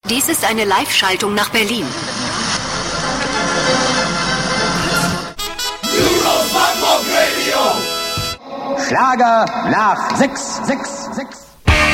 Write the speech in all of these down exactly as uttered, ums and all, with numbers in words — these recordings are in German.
Dies ist eine Live-Schaltung nach Berlin. Schlager nach sechs, sechs, sechs.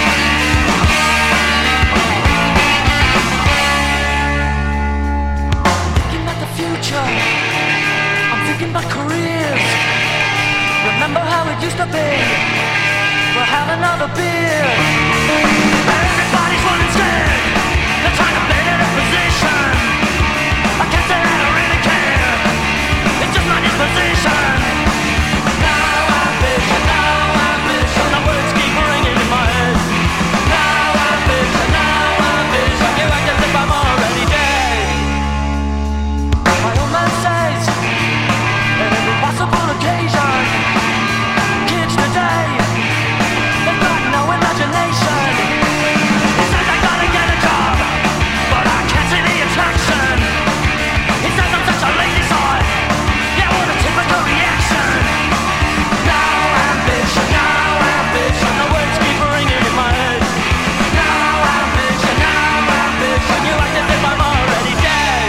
Thinking about the future, I'm thinking about careers. Remember how it used to be, we'll have another beer. Everybody's running scared, they're trying to play their position. I can't say I don't really care, it's just my disposition. Now ambition, now ambition, the words keep ringing in my head. Now ambition, now ambition, you act as if I'm already dead. My old man says, at every possible occasion, kids today, they've got no imagination. He says I gotta get a job, but I can't see the attraction. He says I'm such a lazy sod, yeah, what a typical reaction. Now ambition, now ambition, the words keep ringing in my head. Now ambition, now ambition, you act as if I'm already dead.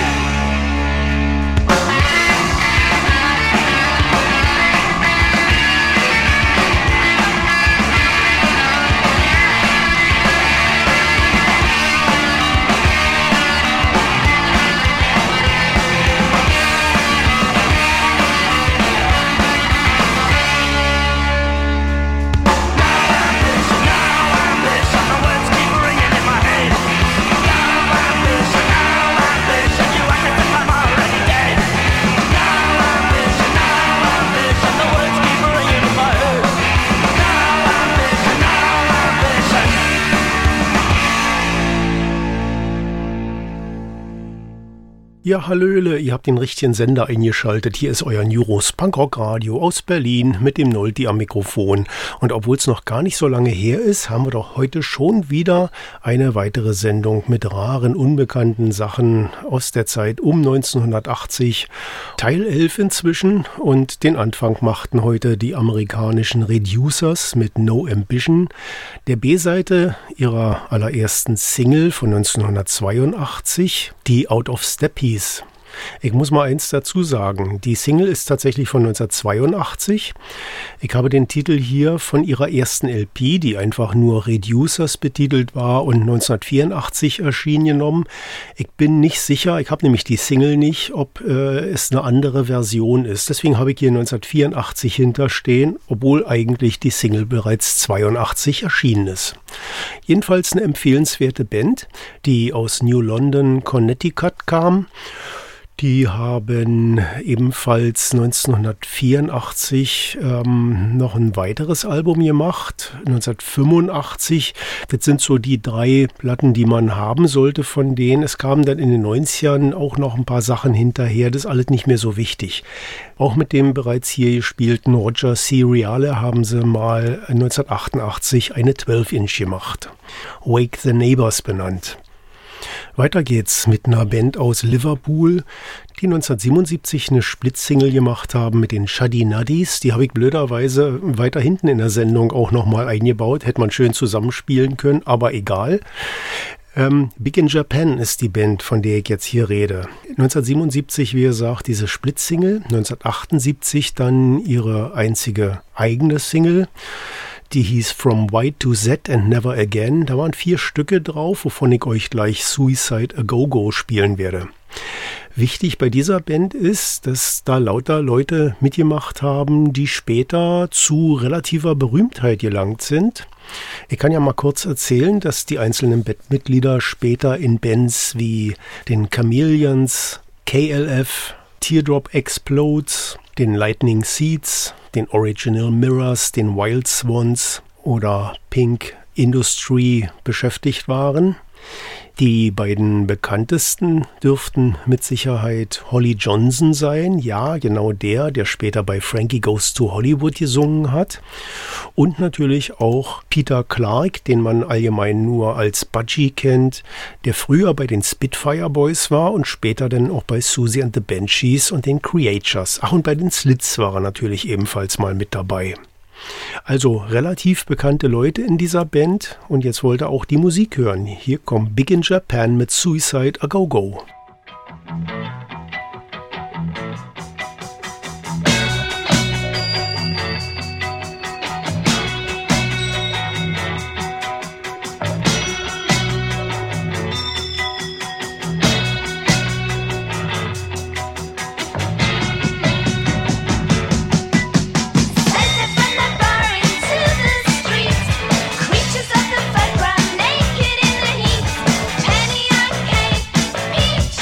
Ja, hallöle, ihr habt den richtigen Sender eingeschaltet. Hier ist euer Neuros Punkrock Radio aus Berlin mit dem Nolti am Mikrofon. Und obwohl es noch gar nicht so lange her ist, haben wir doch heute schon wieder eine weitere Sendung mit raren, unbekannten Sachen aus der Zeit um neunzehnhundertachtzig. Teil elf inzwischen, und den Anfang machten heute die amerikanischen Reducers mit No Ambition, der B-Seite ihrer allerersten Single von neunzehnhundertzweiundachtzig, die Out of Step hieß. Ich muss mal eins dazu sagen, die Single ist tatsächlich von neunzehnhundertzweiundachtzig. Ich habe den Titel hier von ihrer ersten L P, die einfach nur Reducers betitelt war und neunzehnhundertvierundachtzig erschien, genommen. Ich bin nicht sicher, ich habe nämlich die Single nicht, ob äh, es eine andere Version ist. Deswegen habe ich hier neunzehnhundertvierundachtzig hinterstehen, obwohl eigentlich die Single bereits zweiundachtzig erschienen ist. Jedenfalls eine empfehlenswerte Band, die aus New London, Connecticut kam. Die haben ebenfalls neunzehnhundertvierundachtzig ähm, noch ein weiteres Album gemacht, neunzehnhundertfünfundachtzig. Das sind so die drei Platten, die man haben sollte von denen. Es kamen dann in den neunzigern auch noch ein paar Sachen hinterher, das ist alles nicht mehr so wichtig. Auch mit dem bereits hier gespielten Roger C. Reale haben sie mal neunzehnhundertachtundachtzig eine zwölf Inch gemacht. Wake the Neighbors benannt. Weiter geht's mit einer Band aus Liverpool, die neunzehnhundertsiebenundsiebzig eine Splitsingle gemacht haben mit den Shuddy Nuddies. Die habe ich blöderweise weiter hinten in der Sendung auch nochmal eingebaut. Hätte man schön zusammenspielen können, aber egal. Ähm, Big in Japan ist die Band, von der ich jetzt hier rede. neunzehnhundertsiebenundsiebzig, wie gesagt, diese Splitsingle. neunzehnhundertachtundsiebzig dann ihre einzige eigene Single. Die hieß From White to Z and Never Again. Da waren vier Stücke drauf, wovon ich euch gleich Suicide A Go-Go spielen werde. Wichtig bei dieser Band ist, dass da lauter Leute mitgemacht haben, die später zu relativer Berühmtheit gelangt sind. Ich kann ja mal kurz erzählen, dass die einzelnen Bandmitglieder später in Bands wie den Chameleons, K L F, Teardrop Explodes, den Lightning Seeds, den Original Mirrors, den Wild Swans oder Pink Industry beschäftigt waren. Die beiden bekanntesten dürften mit Sicherheit Holly Johnson sein. Ja, genau der, der später bei Frankie Goes to Hollywood gesungen hat. Und natürlich auch Peter Clark, den man allgemein nur als Budgie kennt, der früher bei den Spitfire Boys war und später dann auch bei Susie and the Banshees und den Creatures. Ach, und bei den Slits war er natürlich ebenfalls mal mit dabei. Also relativ bekannte Leute in dieser Band und jetzt wollte auch die Musik hören. Hier kommt Big in Japan mit Suicide A Go Go. Creatures of the background, naked in the heat. Penny arcade, beach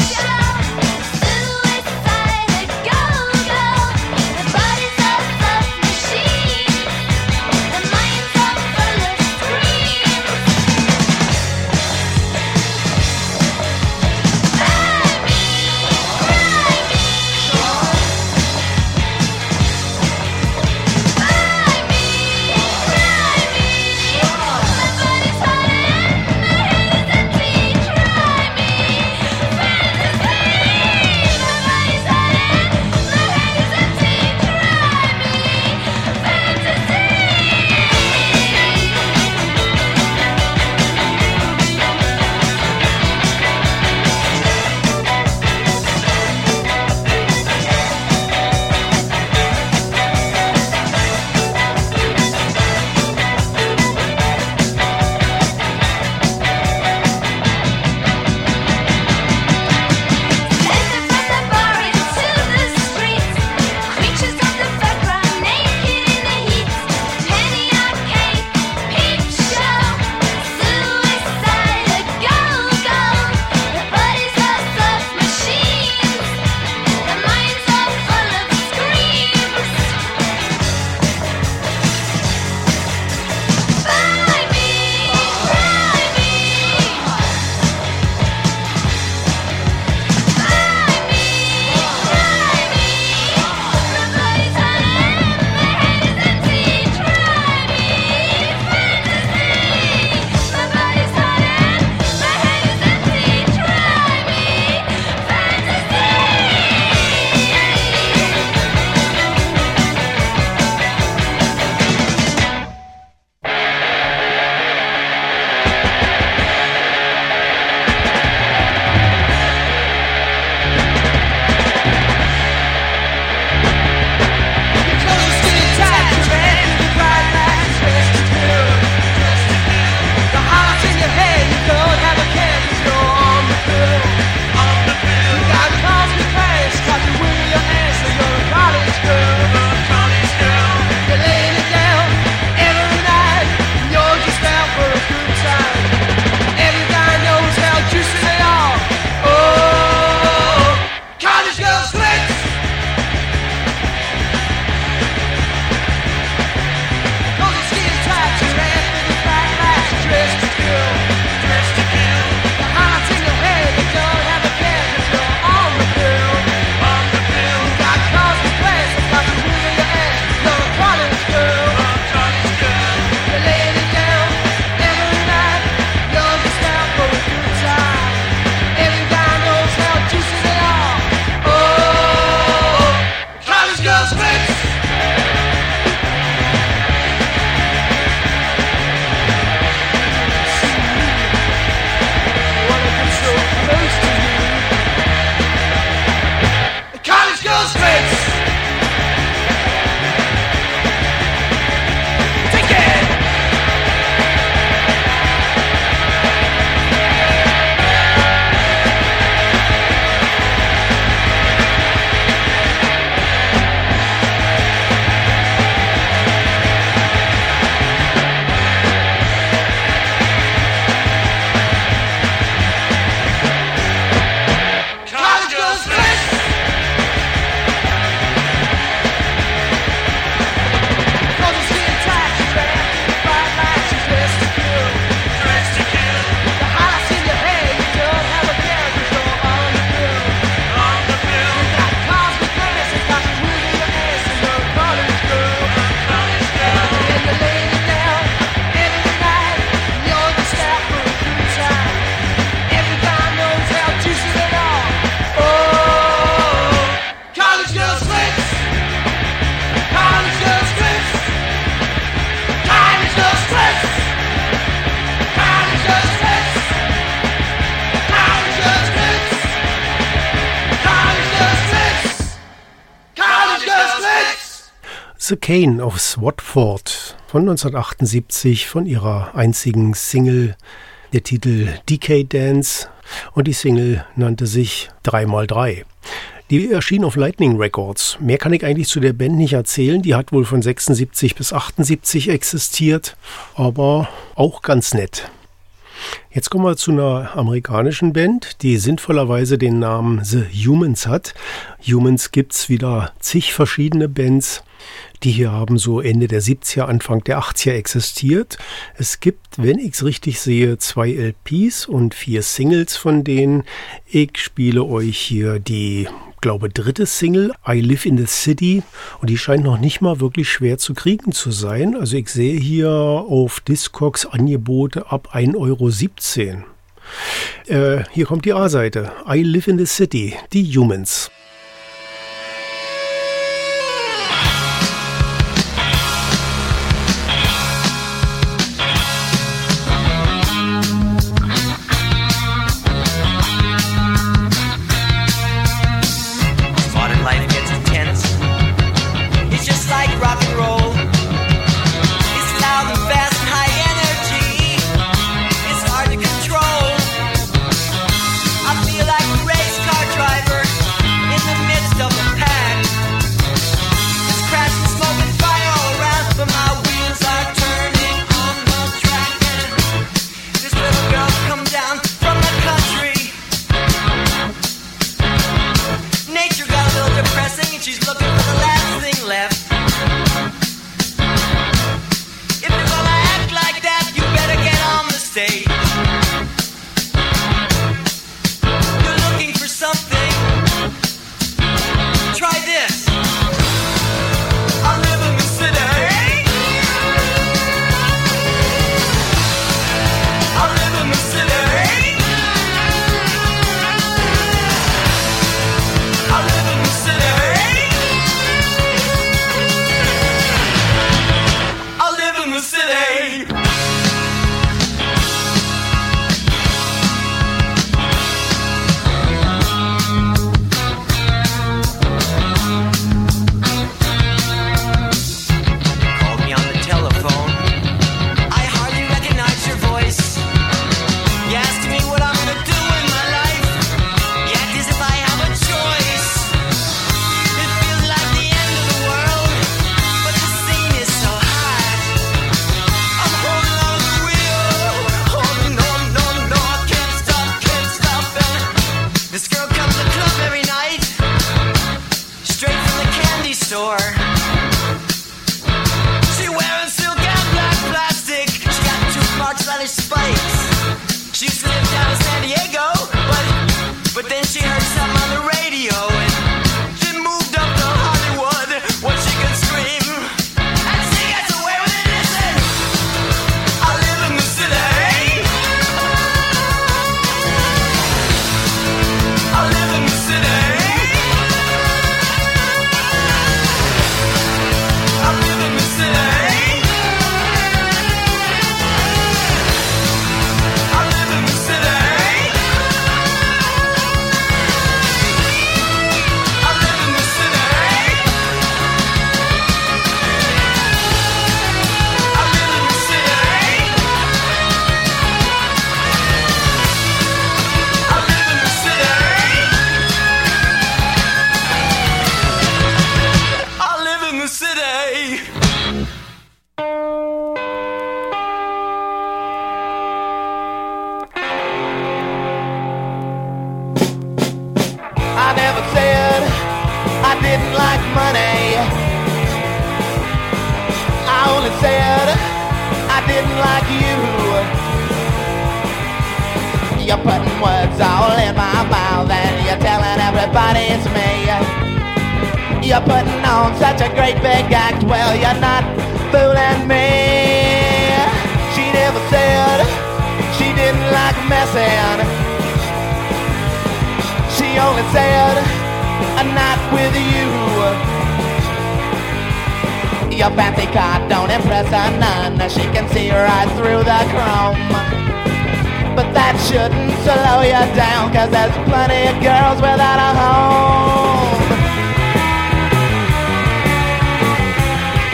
The Cane aus Watford von neunzehnhundertachtundsiebzig, von ihrer einzigen Single, der Titel Decade Dance, und die Single nannte sich drei mal drei. Die erschien auf Lightning Records. Mehr kann ich eigentlich zu der Band nicht erzählen. Die hat wohl von sechsundsiebzig bis achtundsiebzig existiert, aber auch ganz nett. Jetzt kommen wir zu einer amerikanischen Band, die sinnvollerweise den Namen The Humans hat. Humans gibt's wieder zig verschiedene Bands. Die hier haben so Ende der siebziger, Anfang der achtziger existiert. Es gibt, wenn ich es richtig sehe, zwei L Ps und vier Singles von denen. Ich spiele euch hier die, glaube dritte Single, I Live in the City. Und die scheint noch nicht mal wirklich schwer zu kriegen zu sein. Also ich sehe hier auf Discogs Angebote ab ein Euro siebzehn. Äh, hier kommt die A-Seite. I Live in the City, die Humans. Your fancy car don't impress her none. She can see right through the chrome. But that shouldn't slow you down, 'cause there's plenty of girls without a home.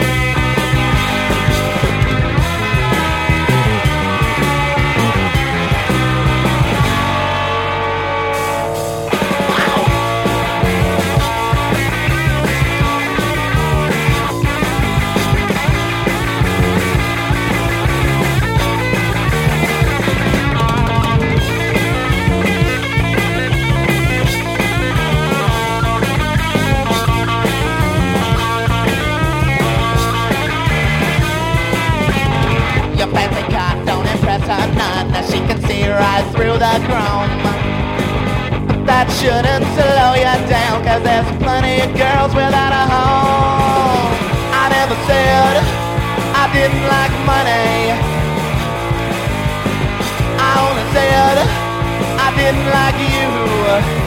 that shouldn't slow you down, cause there's plenty of girls without a home. I never said I didn't like money, I only said I didn't like you.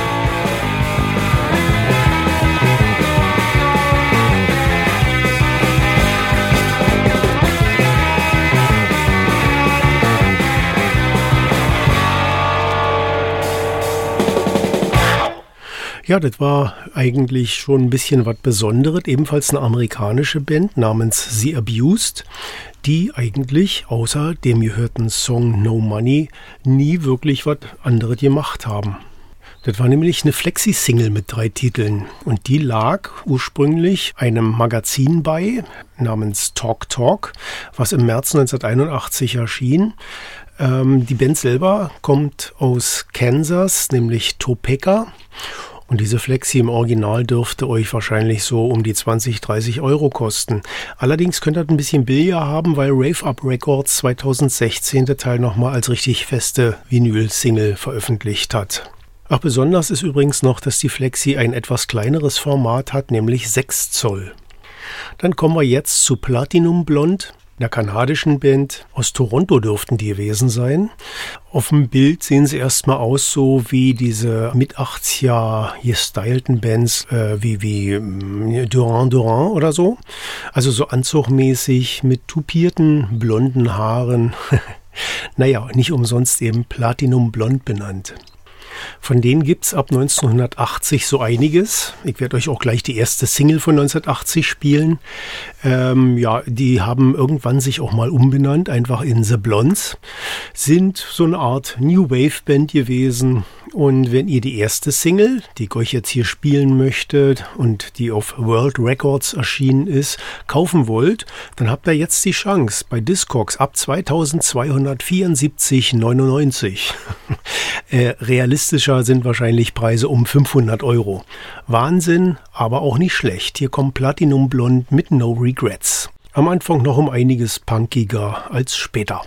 Ja, das war eigentlich schon ein bisschen was Besonderes. Ebenfalls eine amerikanische Band namens The Abused, die eigentlich außer dem gehörten Song No Money nie wirklich was anderes gemacht haben. Das war nämlich eine Flexi-Single mit drei Titeln und die lag ursprünglich einem Magazin bei namens Talk Talk, was im März neunzehnhunderteinundachtzig erschien. Ähm, die Band selber kommt aus Kansas, nämlich Topeka. Und diese Flexi im Original dürfte euch wahrscheinlich so um die zwanzig, dreißig Euro kosten. Allerdings könnt ihr ein bisschen billiger haben, weil Rave Up Records zweitausendsechzehn der Teil nochmal als richtig feste Vinyl-Single veröffentlicht hat. Ach, besonders ist übrigens noch, dass die Flexi ein etwas kleineres Format hat, nämlich sechs Zoll. Dann kommen wir jetzt zu Platinum Blonde, einer kanadischen Band. Aus Toronto dürften die gewesen sein. Auf dem Bild sehen sie erstmal aus so wie diese mit achtziger gestylten Bands, äh, wie, wie äh, Duran Duran oder so. Also so anzugmäßig mit tupierten blonden Haaren. Naja, nicht umsonst eben Platinum Blonde benannt. Von denen gibt's ab neunzehnhundertachtzig so einiges. Ich werde euch auch gleich die erste Single von neunzehnhundertachtzig spielen. Ähm, ja, die haben irgendwann sich auch mal umbenannt, einfach in The Blondes. Sind so eine Art New Wave Band gewesen. Und wenn ihr die erste Single, die ich euch jetzt hier spielen möchte und die auf World Records erschienen ist, kaufen wollt, dann habt ihr jetzt die Chance bei Discogs ab zweitausendzweihundertvierundsiebzig Komma neunundneunzig. äh, realistischer sind wahrscheinlich Preise um fünfhundert Euro. Wahnsinn, aber auch nicht schlecht. Hier kommt Platinum Blonde mit No Regrets. Am Anfang noch um einiges punkiger als später.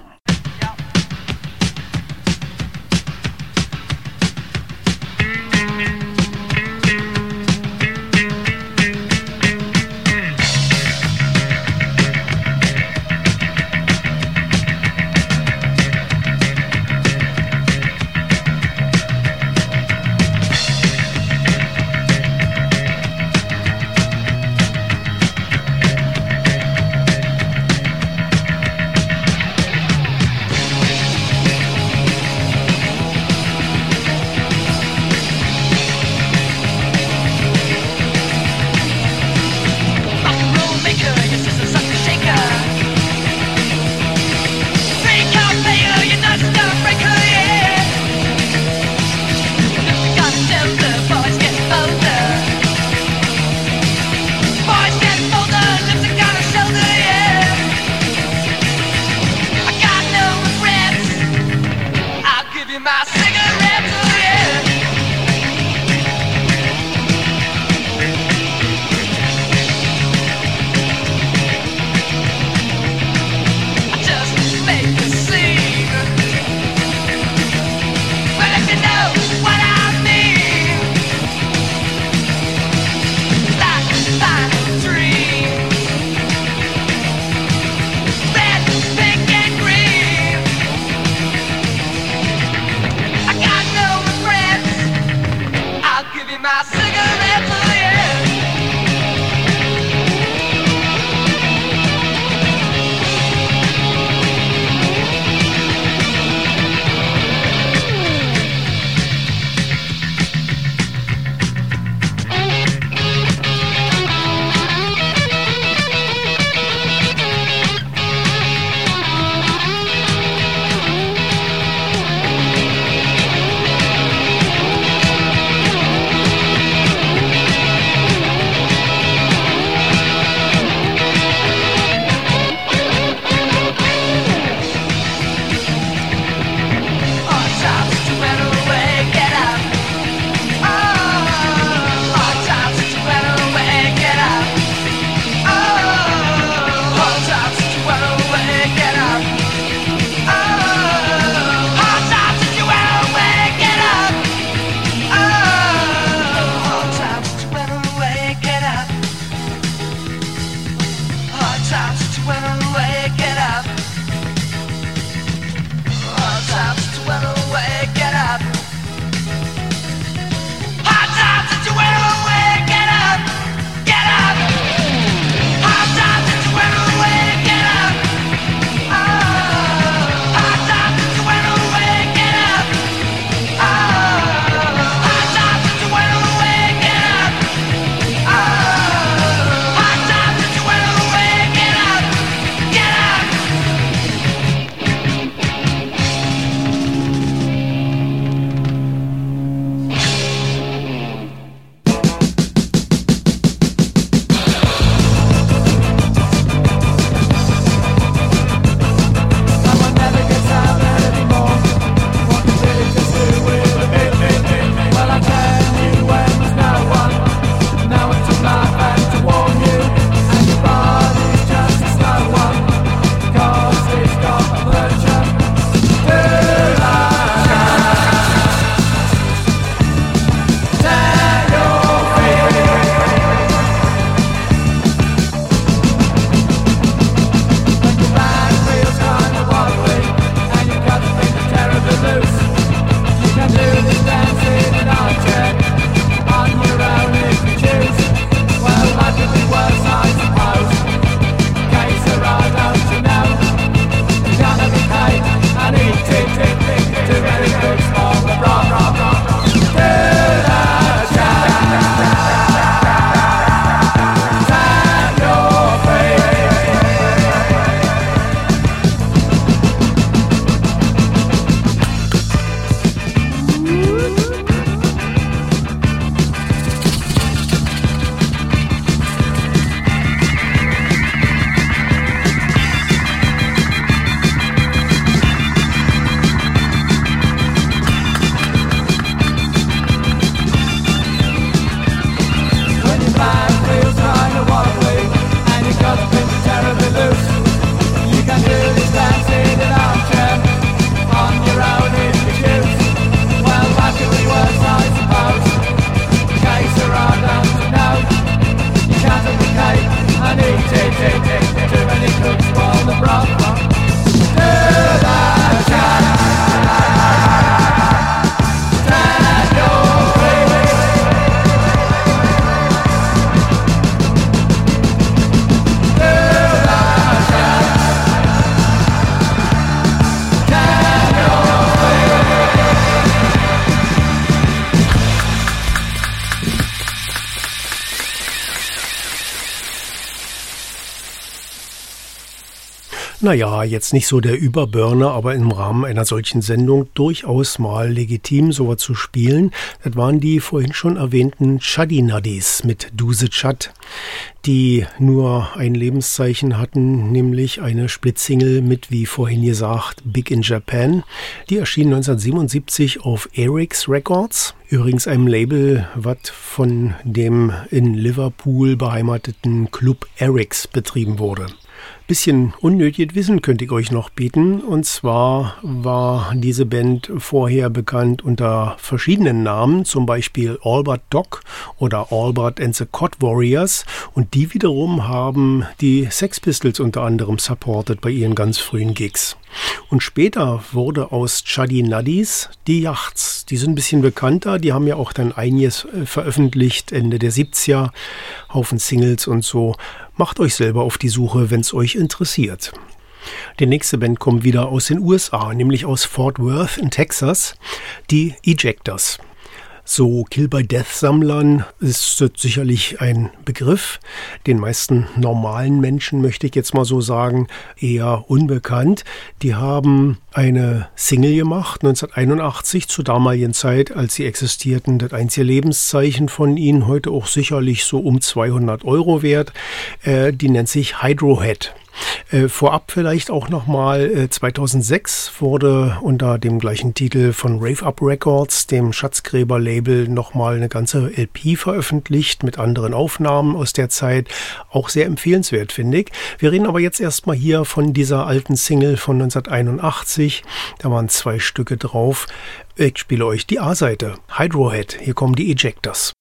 Naja, jetzt nicht so der Überburner, aber im Rahmen einer solchen Sendung durchaus mal legitim, sowas zu spielen. Das waren die vorhin schon erwähnten Chuddinuddies mit Duse Chud, die nur ein Lebenszeichen hatten, nämlich eine Splitsingle mit, wie vorhin gesagt, Big in Japan. Die erschien neunzehnhundertsiebenundsiebzig auf Eric's Records, übrigens einem Label, was von dem in Liverpool beheimateten Club Eric's betrieben wurde. Bisschen unnötiges Wissen könnte ich euch noch bieten, und zwar war diese Band vorher bekannt unter verschiedenen Namen, zum Beispiel Albert Doc oder Albert and the Cod Warriors, und die wiederum haben die Sex Pistols unter anderem supportet bei ihren ganz frühen Gigs. Und später wurde aus Chuddinuddies die Yachts. Die sind ein bisschen bekannter, die haben ja auch dann einiges veröffentlicht, Ende der siebziger, Haufen Singles und so. Macht euch selber auf die Suche, wenn es euch interessiert. Die nächste Band kommt wieder aus den U S A, nämlich aus Fort Worth in Texas, die Ejectors. So Kill-by-Death-Sammlern ist das sicherlich ein Begriff. Den meisten normalen Menschen, möchte ich jetzt mal so sagen, eher unbekannt. Die haben eine Single gemacht, neunzehnhunderteinundachtzig, zur damaligen Zeit, als sie existierten. Das einzige Lebenszeichen von ihnen, heute auch sicherlich so um zweihundert Euro wert. Äh, die nennt sich Hydrohead. Äh, vorab vielleicht auch nochmal, äh, zweitausendsechs wurde unter dem gleichen Titel von Rave Up Records, dem Schatzgräber-Label, nochmal eine ganze L P veröffentlicht mit anderen Aufnahmen aus der Zeit. Auch sehr empfehlenswert, finde ich. Wir reden aber jetzt erstmal hier von dieser alten Single von neunzehnhunderteinundachtzig. Da waren zwei Stücke drauf. Ich spiele euch die A-Seite. Hydrohead. Hier kommen die Ejectors.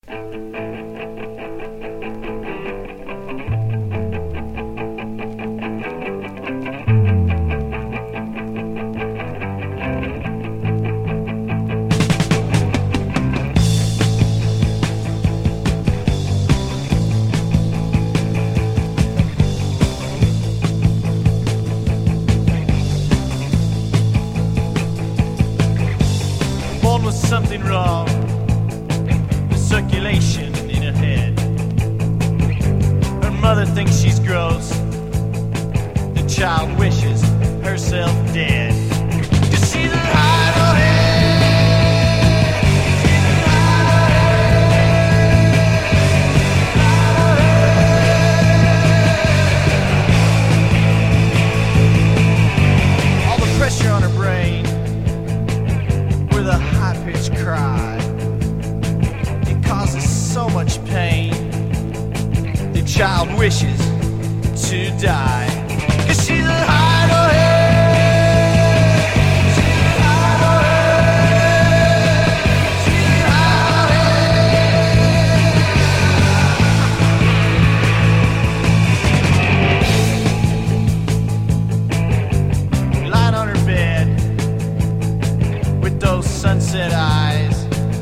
Something wrong with circulation in her head. Her mother thinks she's gross. The child wishes herself dead. 'Cause she's a hydrohead. All the pressure on her brain with a high-pitched cry, it causes so much pain. The child wishes to die. 'Cause she's a hydrohead. She's a hydrohead. She's a hydrohead. Lying on her bed with those sunset eyes,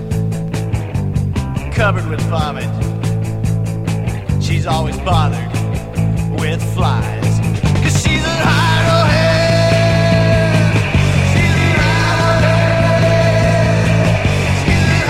covered with vomit. She's always bothered with flies. 'Cause she's a hydrohead. She's a hydrohead. She's a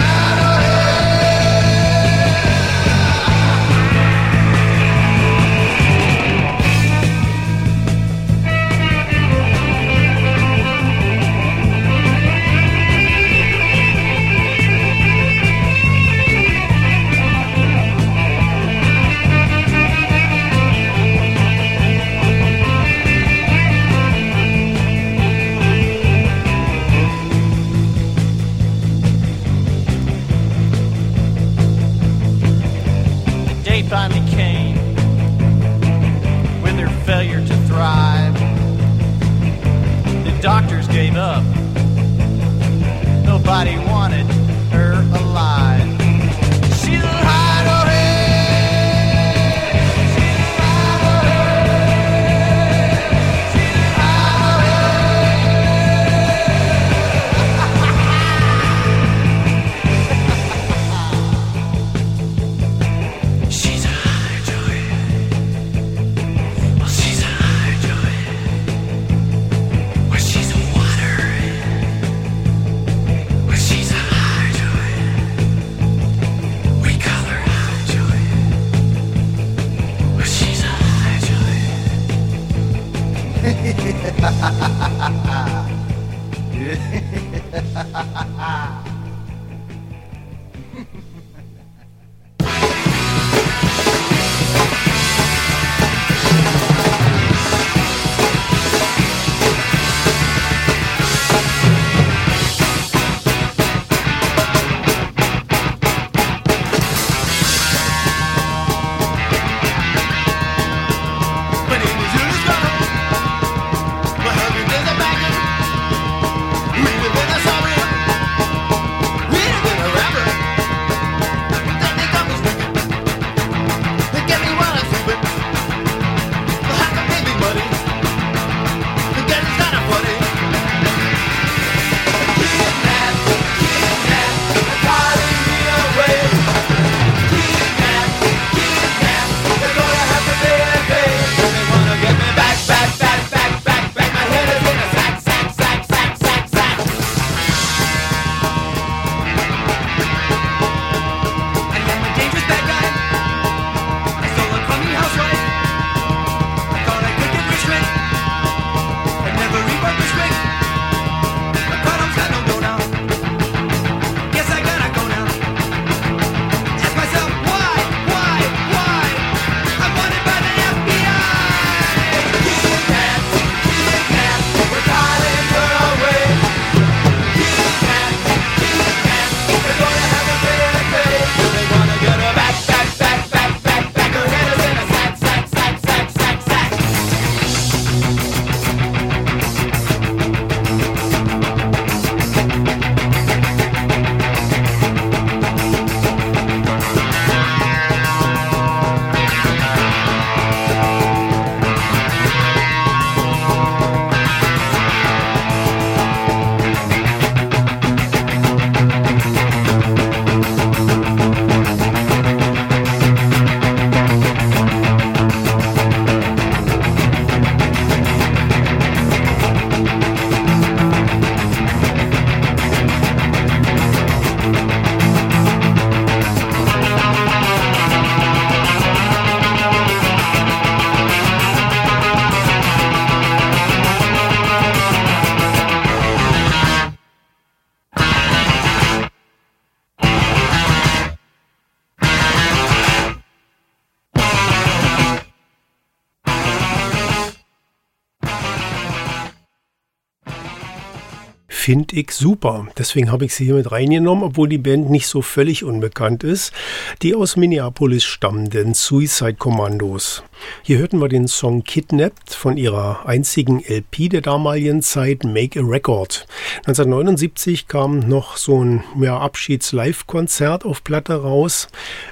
finally came with her failure to thrive. The doctors gave up. Nobody wanted her alive. She's a hydrohead. She's a hydrohead. She's a She's a hydrohead. Well, she's a hydrohead. Well, she's a waterhead. Well, she's a hydrohead. finde ich super. Deswegen habe ich sie hier mit reingenommen, obwohl die Band nicht so völlig unbekannt ist. Die aus Minneapolis stammenden Suicide Commandos. Hier hörten wir den Song Kidnapped von ihrer einzigen L P der damaligen Zeit, Make a Record. neunzehnhundertneunundsiebzig kam noch so ein ja, Abschieds-Live-Konzert auf Platte raus.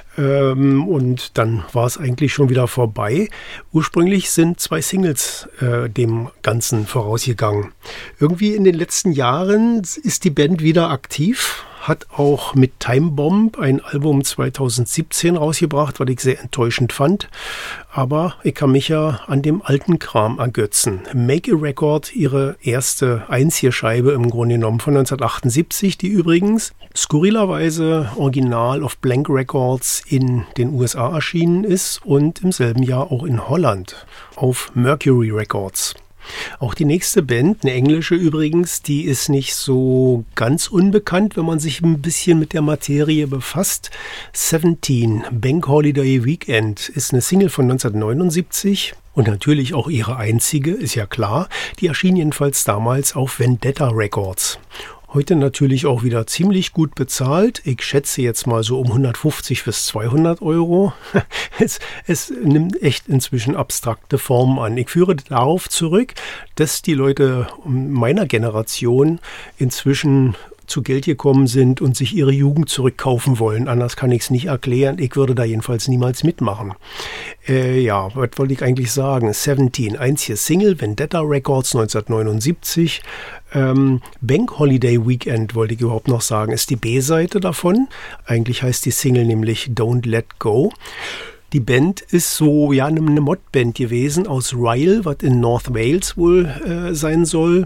Und dann war es eigentlich schon wieder vorbei. Ursprünglich sind zwei Singles äh, dem Ganzen vorausgegangen. Irgendwie in den letzten Jahren ist die Band wieder aktiv, hat auch mit Time Bomb ein Album zweitausendsiebzehn rausgebracht, was ich sehr enttäuschend fand. Aber ich kann mich ja an dem alten Kram ergötzen. Make a Record, ihre erste Einzierscheibe im Grunde genommen von neunzehnhundertachtundsiebzig, die übrigens skurrilerweise original auf Blank Records in den U S A erschienen ist und im selben Jahr auch in Holland auf Mercury Records. Auch die nächste Band, eine englische übrigens, die ist nicht so ganz unbekannt, wenn man sich ein bisschen mit der Materie befasst. Seventeen, Bank Holiday Weekend, ist eine Single von neunzehnhundertneunundsiebzig und natürlich auch ihre einzige, ist ja klar. Die erschien jedenfalls damals auf Vendetta Records. Heute natürlich auch wieder ziemlich gut bezahlt. Ich schätze jetzt mal so um hundertfünfzig bis zweihundert Euro. Es, es nimmt echt inzwischen abstrakte Formen an. Ich führe darauf zurück, dass die Leute meiner Generation inzwischen zu Geld gekommen sind und sich ihre Jugend zurückkaufen wollen. Anders kann ich es nicht erklären. Ich würde da jedenfalls niemals mitmachen. Äh, ja, was wollte ich eigentlich sagen? Seventeen, einzige Single, Vendetta Records neunzehnhundertneunundsiebzig. Ähm, Bank Holiday Weekend wollte ich überhaupt noch sagen, ist die B-Seite davon. Eigentlich heißt die Single nämlich Don't Let Go. Die Band ist so ja eine Modband gewesen aus Rhyl, was in North Wales wohl äh, sein soll.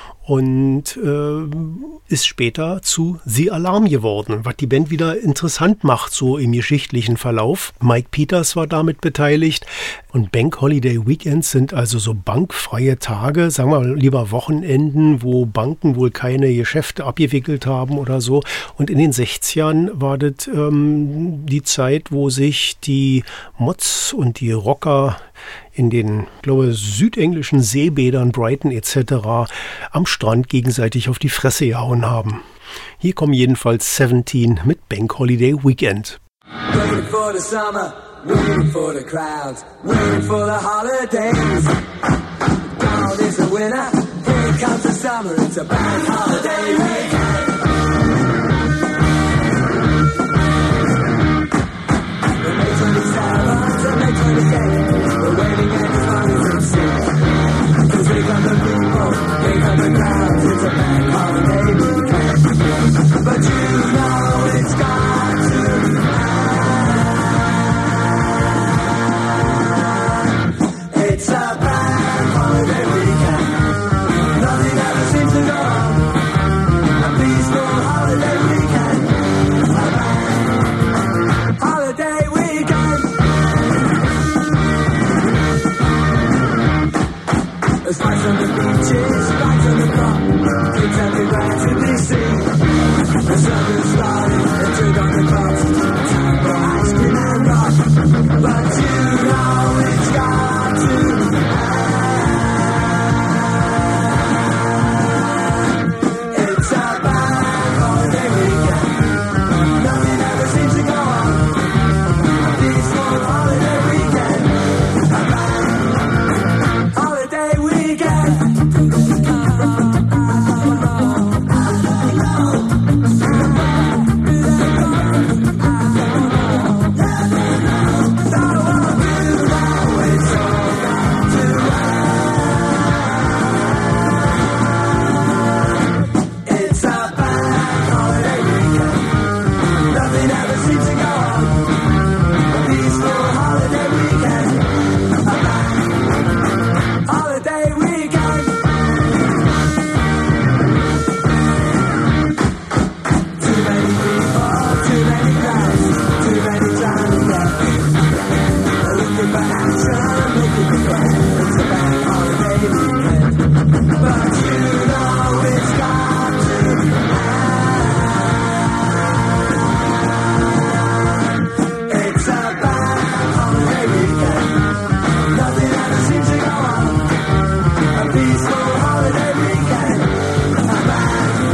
Und äh, ist später zu The Alarm geworden, was die Band wieder interessant macht, so im geschichtlichen Verlauf. Mike Peters war damit beteiligt und Bank Holiday Weekends sind also so bankfreie Tage, sagen wir lieber Wochenenden, wo Banken wohl keine Geschäfte abgewickelt haben oder so. Und in den sechzigern war das ähm, die Zeit, wo sich die Mods und die Rocker in den, glaube ich, südenglischen Seebädern, Brighton et cetera am Strand gegenseitig auf die Fresse gehauen haben. Hier kommen jedenfalls Seventeen mit Bank Holiday Weekend. Waiting for the summer, waiting for the crowds, waiting for the holidays. Gone is the winter, here comes the summer, it's a bank holiday weekend. The May twenty-seventh to May twenty-eighth, we're waiting as long as it's safe. Cause here come the people, here come the crowds, it's a bank holiday weekend. But you know it's got to end. It's a bank holiday weekend. Nothing ever seems to go on. A peaceful holiday weekend. A bank holiday weekend. There's lights on the beaches, lights on the clock. Kids everywhere to be seen. The sun is starting, they drink on the clocks. Time for ice cream and rock. But you know it's got to end. It's a bank holiday weekend. Nothing ever seems to go on. A peaceful holiday weekend. A bank holiday weekend. It's a bank holiday weekend. Nothing ever seems to go on. A peaceful holiday weekend. A bank holiday weekend. Too many people, too many crowds, too many trying to get. Looking for action, looking for fun. It's a bank holiday weekend. But you know it's got to end. It's a bank holiday weekend. Nothing ever seems to go on. A peaceful holiday weekend. A bank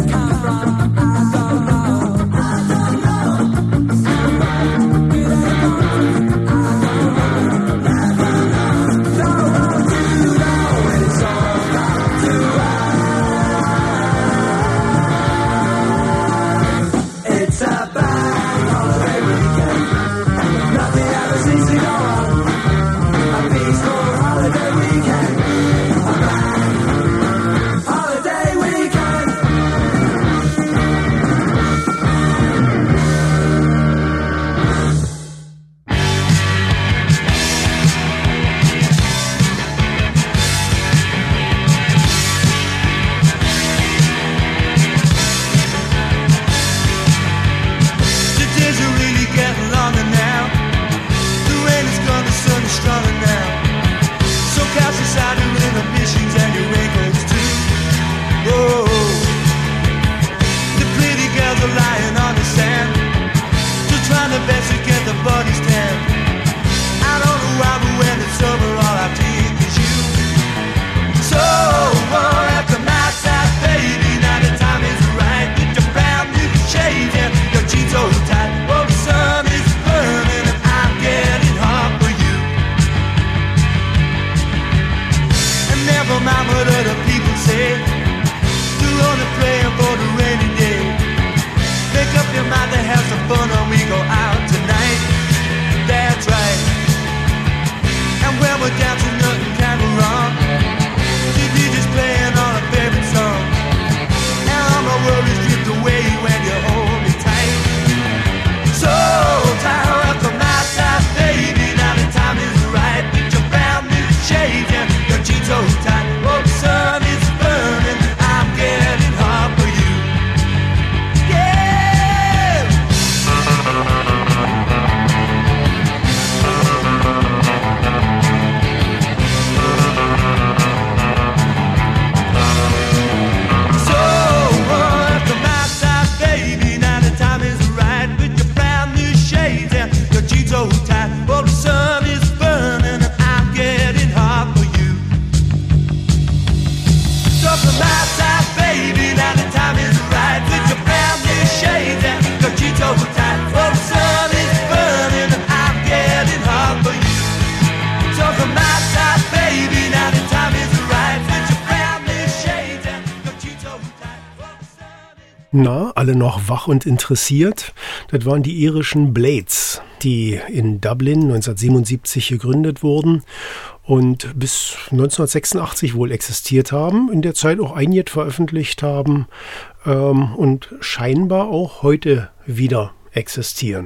Na, alle noch wach und interessiert? Das waren die irischen Blades, die in Dublin neunzehnhundertsiebenundsiebzig gegründet wurden und bis neunzehnhundertsechsundachtzig wohl existiert haben, in der Zeit auch ein Lied veröffentlicht haben ähm, und scheinbar auch heute wieder existieren.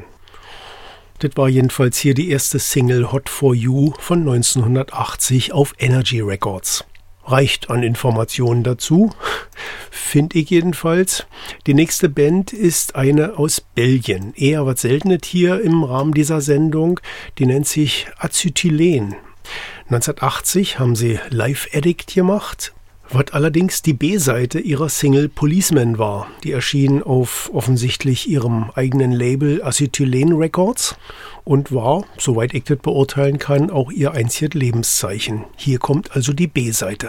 Das war jedenfalls hier die erste Single Hot for You von neunzehnhundertachtzig auf Energy Records. Reicht an Informationen dazu, finde ich jedenfalls. Die nächste Band ist eine aus Belgien. Eher was Seltenes hier im Rahmen dieser Sendung. Die nennt sich Acetylen. neunzehnhundertachtzig haben sie Live Addict gemacht, was allerdings die B-Seite ihrer Single Policeman war. Die erschien auf offensichtlich ihrem eigenen Label Acetylen Records und war, soweit ich das beurteilen kann, auch ihr einziges Lebenszeichen. Hier kommt also die B-Seite.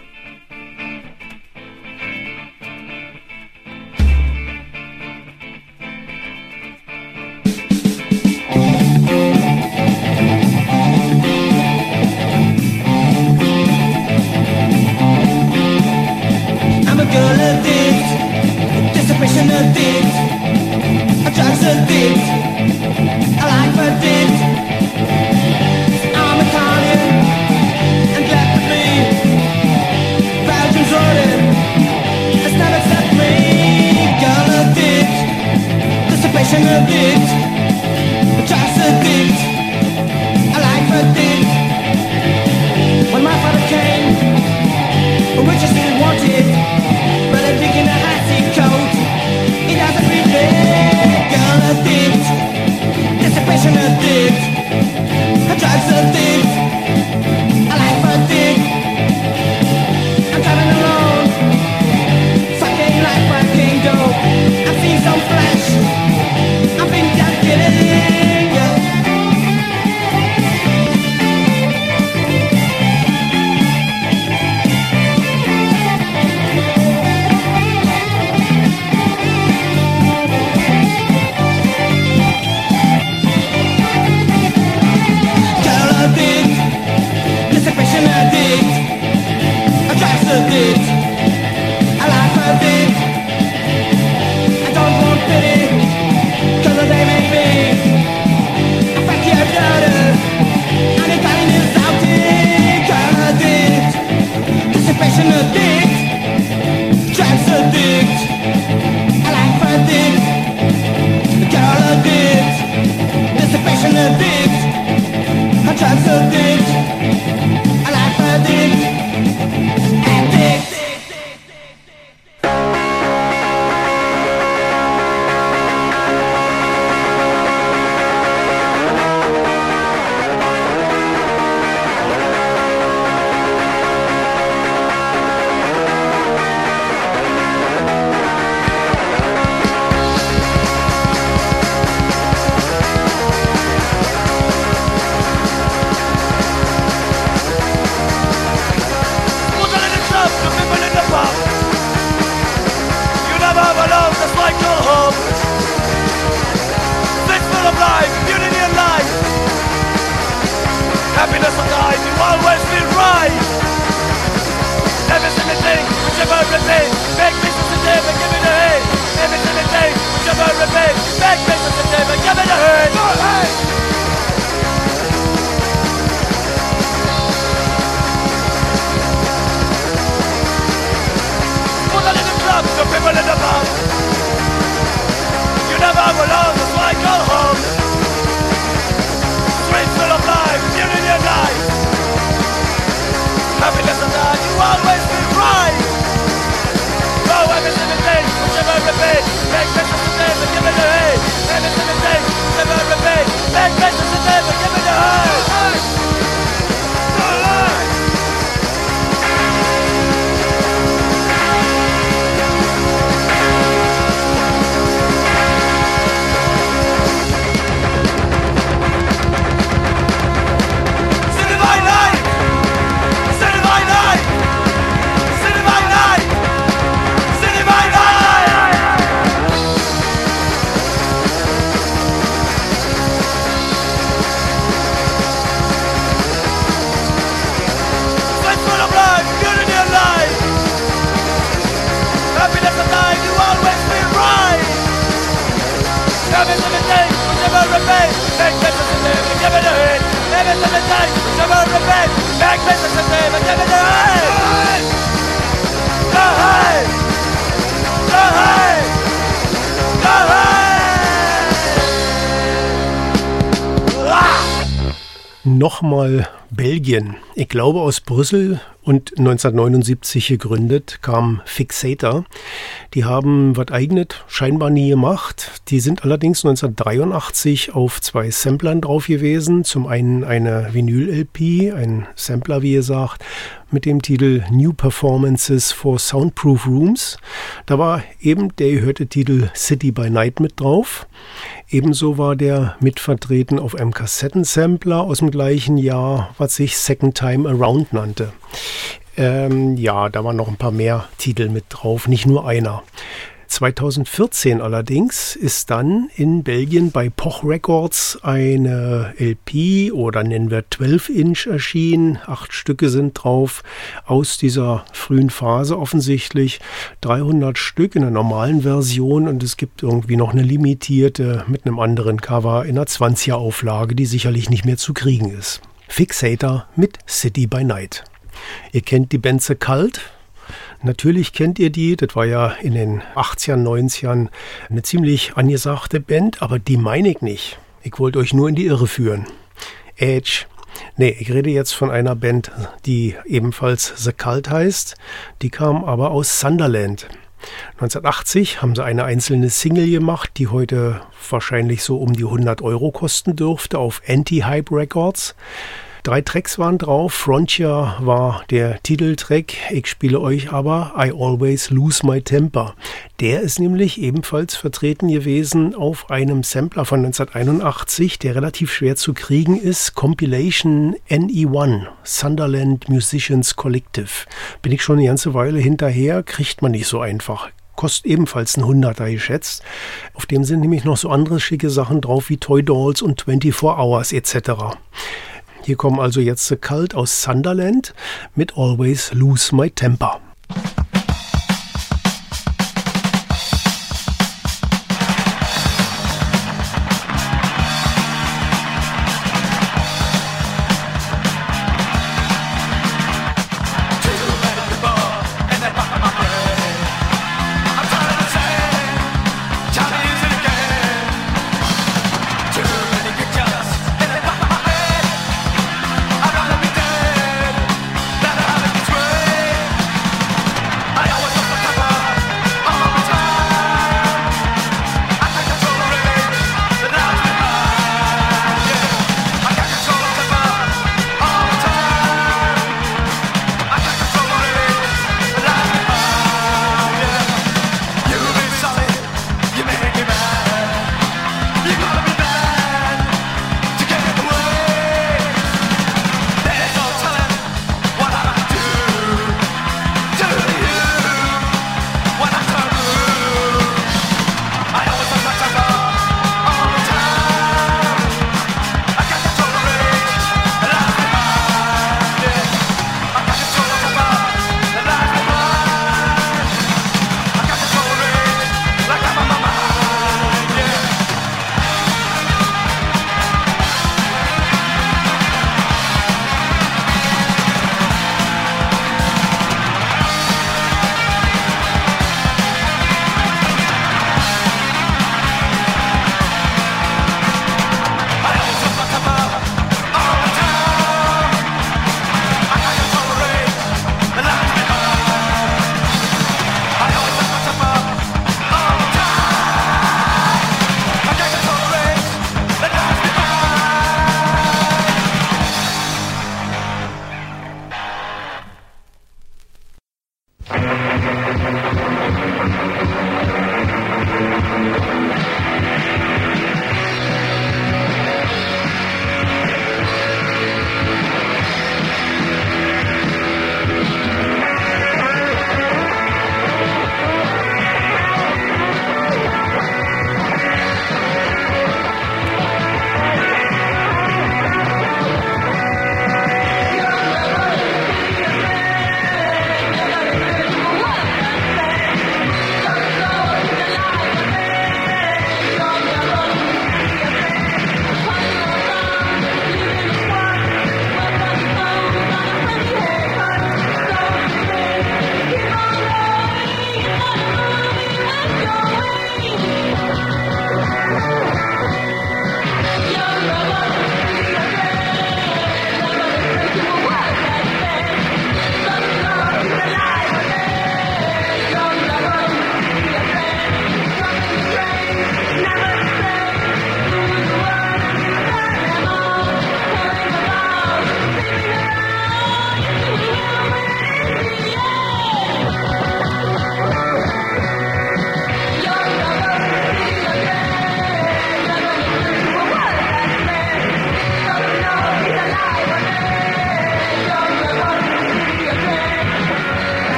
Girl addict, dissipation addict, a drugs addict, a life addict. I'm Italian and glad to be Belgium's running, it's not accept me. Girl addict, dissipation addict, a drugs addict, a life addict. When my father came, which I still wanted, but I'm thinking a high coat, it doesn't reflect. Girl addict, dissipation addict, a drugs addict, a life addict. I'm driving alone, fucking life I can't go. I've seen some flash, I've been down whichever repeat. Make business a day, but give me the hate. Every single day, whichever repeat. Make business a day, but give me the hate. No hate. Put on in the club, the people in the pub. You never belong, that's why I go home. Streets full of life, beauty and life. Happiness and that, you always be right. Go every single day, whichever repeat. Make business a day, but give me the hate. Every single day, whichever repeat. Make business a day, but give me the hate. No lie. Nochmal Belgien. Ich glaube aus Brüssel und neunzehnhundertneunundsiebzig gegründet, kam Fixator. Die haben was eigenes scheinbar nie gemacht. Die sind allerdings neunzehnhundertdreiundachtzig auf zwei Samplern drauf gewesen. Zum einen eine Vinyl-L P, ein Sampler, wie gesagt, mit dem Titel New Performances for Soundproof Rooms. Da war eben der gehörte Titel City by Night mit drauf. Ebenso war der mitvertreten auf einem Kassettensampler aus dem gleichen Jahr, was sich Second Time Around nannte. Ähm, ja, da waren noch ein paar mehr Titel mit drauf, nicht nur einer. zweitausendvierzehn allerdings ist dann in Belgien bei Poch Records eine L P oder nennen wir zwölf Inch erschienen. Acht Stücke sind drauf aus dieser frühen Phase offensichtlich. dreihundert Stück in der normalen Version und es gibt irgendwie noch eine limitierte mit einem anderen Cover in einer zwanziger Auflage, die sicherlich nicht mehr zu kriegen ist. Fixator mit City by Night. Ihr kennt die Band The Cult. Natürlich kennt ihr die, das war ja in den achtzigern, neunzigern eine ziemlich angesagte Band, aber die meine ich nicht. Ich wollte euch nur in die Irre führen. Edge. Nee, ich rede jetzt von einer Band, die ebenfalls The Cult heißt. Die kam aber aus Sunderland. neunzehnhundertachtzig haben sie eine einzelne Single gemacht, die heute wahrscheinlich so um die hundert Euro kosten dürfte, auf Anti-Hype Records. Drei Tracks waren drauf. Frontier war der Titeltrack. Ich spiele euch aber I Always Lose My Temper. Der ist nämlich ebenfalls vertreten gewesen auf einem Sampler von neunzehnhunderteinundachtzig, der relativ schwer zu kriegen ist. Compilation N E eins, Sunderland Musicians Collective. Bin ich schon eine ganze Weile hinterher, kriegt man nicht so einfach. Kostet ebenfalls ein Hunderter geschätzt. Auf dem sind nämlich noch so andere schicke Sachen drauf wie Toy Dolls und vierundzwanzig Hours et cetera. Hier kommen also jetzt The Cult aus Sunderland mit Always Lose My Temper. I'd rather be dead than to have it this way.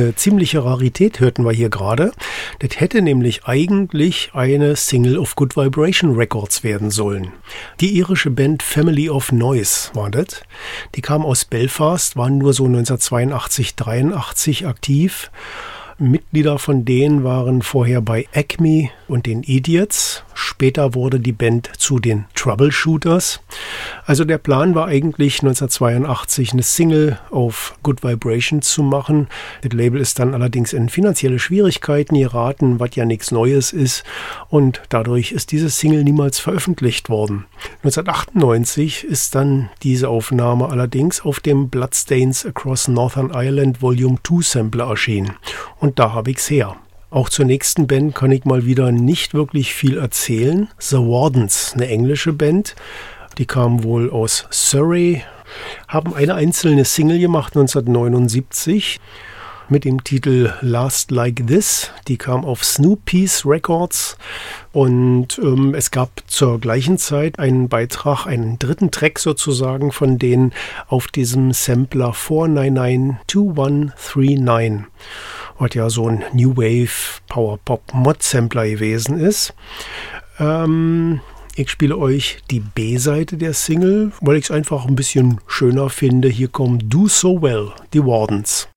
Eine ziemliche Rarität hörten wir hier gerade. Das hätte nämlich eigentlich eine Single auf Good Vibration Records werden sollen. Die irische Band Family of Noise war das. Die kam aus Belfast, waren nur so neunzehnhundertzweiundachtzig, dreiundachtzig aktiv. Mitglieder von denen waren vorher bei Acme und den Idiots. Später wurde die Band zu den Troubleshooters. Also der Plan war eigentlich neunzehnhundertzweiundachtzig eine Single auf Good Vibration zu machen. Das Label ist dann allerdings in finanzielle Schwierigkeiten geraten, was ja nichts Neues ist. Und dadurch ist diese Single niemals veröffentlicht worden. neunzehnhundertachtundneunzig ist dann diese Aufnahme allerdings auf dem Bloodstains Across Northern Ireland Volume zwei Sampler erschienen. Und da habe ich's her. Auch zur nächsten Band kann ich mal wieder nicht wirklich viel erzählen. The Wardens, eine englische Band. Die kamen wohl aus Surrey, haben eine einzelne Single gemacht neunzehnhundertneunundsiebzig mit dem Titel Last Like This. Die kam auf Snoopy's Records und ähm, es gab zur gleichen Zeit einen Beitrag, einen dritten Track sozusagen von denen auf diesem Sampler vier neun neun zwei eins drei neun. Was ja so ein New Wave Power Pop Mod Sampler gewesen ist. Ähm, ich spiele euch die B-Seite der Single, weil ich es einfach ein bisschen schöner finde. Hier kommt Do So Well, die Wardens.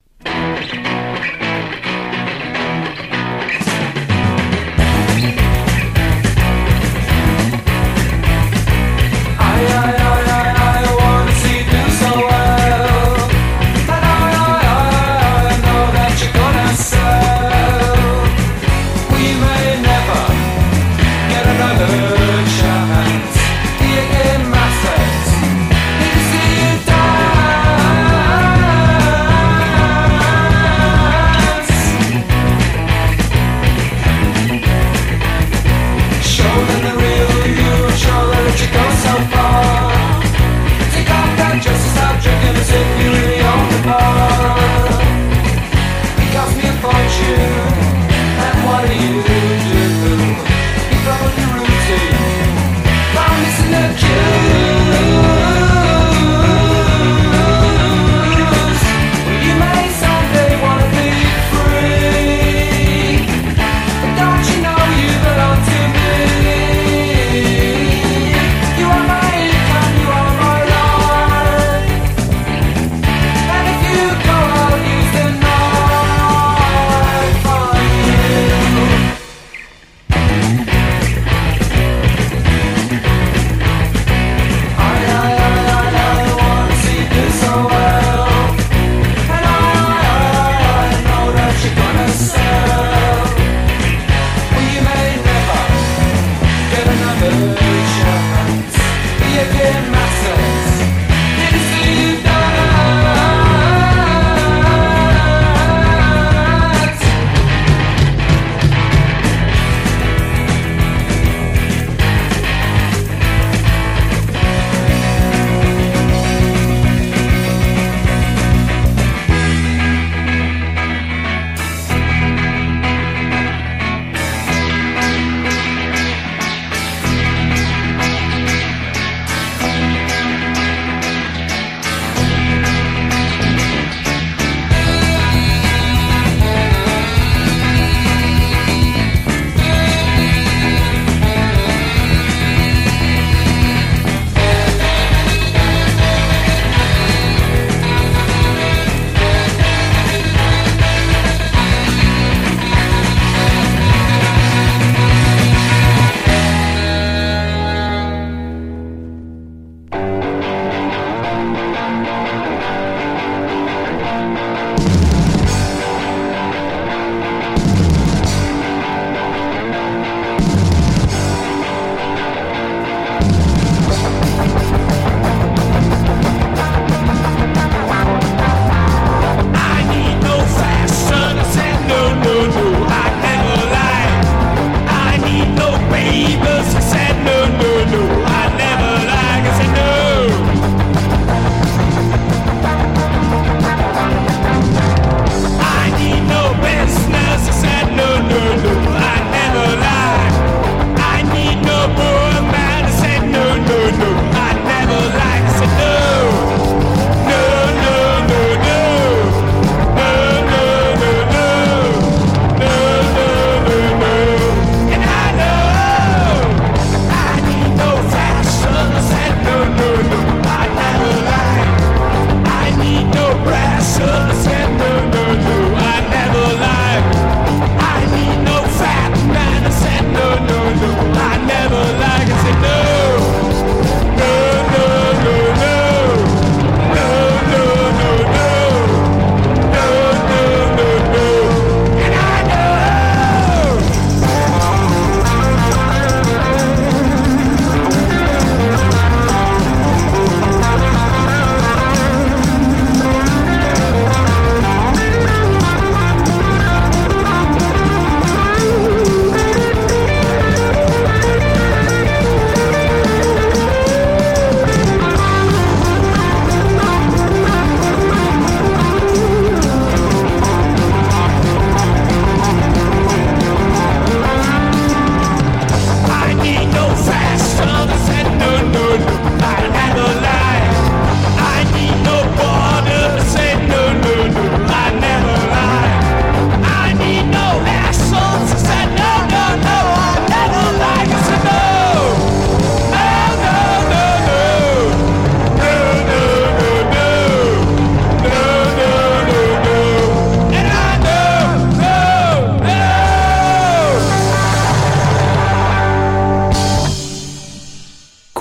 Masters, you see you die.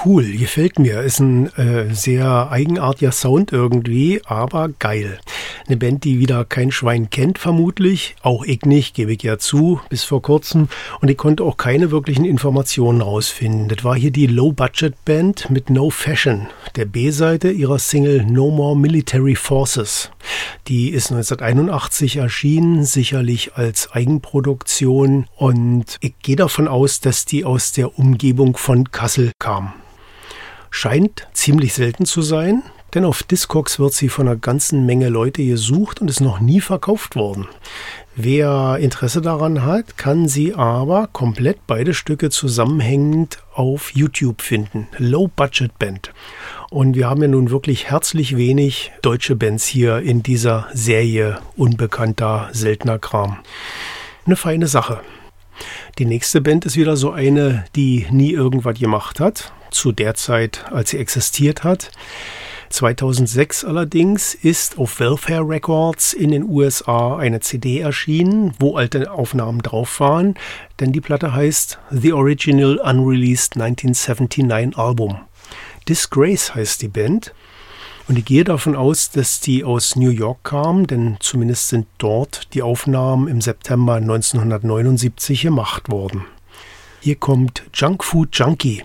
cool, gefällt mir. Ist ein äh, sehr eigenartiger Sound irgendwie, aber geil. Eine Band, die wieder kein Schwein kennt vermutlich, auch ich nicht, gebe ich ja zu, bis vor kurzem. Und ich konnte auch keine wirklichen Informationen rausfinden. Das war hier die Low-Budget-Band mit No Fashion, der B-Seite ihrer Single No More Military Forces. Die ist neunzehnhunderteinundachtzig erschienen, sicherlich als Eigenproduktion. Und ich gehe davon aus, dass die aus der Umgebung von Kassel kam. Scheint ziemlich selten zu sein, denn auf Discogs wird sie von einer ganzen Menge Leute gesucht und ist noch nie verkauft worden. Wer Interesse daran hat, kann sie aber komplett beide Stücke zusammenhängend auf YouTube finden. Low Budget Band. Und wir haben ja nun wirklich herzlich wenig deutsche Bands hier in dieser Serie unbekannter, seltener Kram. Eine feine Sache. Die nächste Band ist wieder so eine, die nie irgendwas gemacht hat, zu der Zeit, als sie existiert hat. zweitausendsechs allerdings ist auf Welfare Records in den U S A eine C D erschienen, wo alte Aufnahmen drauf waren, denn die Platte heißt The Original Unreleased neunzehnhundertneunundsiebzig Album. Disgrace heißt die Band. Und ich gehe davon aus, dass die aus New York kam, denn zumindest sind dort die Aufnahmen im September neunzehnhundertneunundsiebzig gemacht worden. Hier kommt Junk Food Junkie.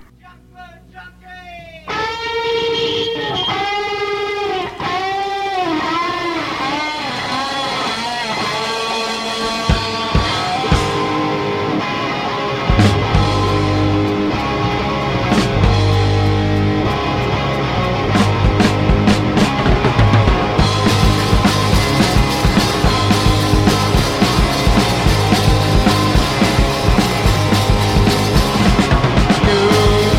You